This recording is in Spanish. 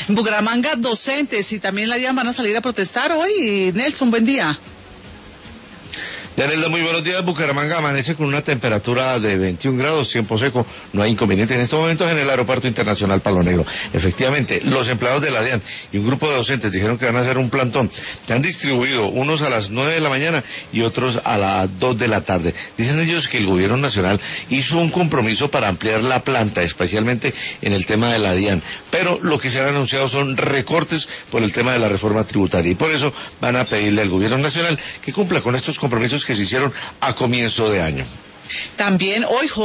En Bucaramanga, docentes y también la DIAN van a salir a protestar hoy. Nelson, buen día. Yanelda, muy buenos días. Bucaramanga amanece con una temperatura de 21 grados, tiempo seco, no hay inconveniente en estos momentos en el Aeropuerto Internacional Palo Negro. Efectivamente, los empleados de la DIAN y un grupo de docentes dijeron que van a hacer un plantón. Se han distribuido unos a las 9 de la mañana y otros a las 2 de la tarde. Dicen ellos que el gobierno nacional hizo un compromiso para ampliar la planta, especialmente en el tema de la DIAN. Pero lo que se han anunciado son recortes por el tema de la reforma tributaria y por eso van a pedirle al gobierno nacional que cumpla con estos compromisos que se hicieron a comienzo de año. También hoy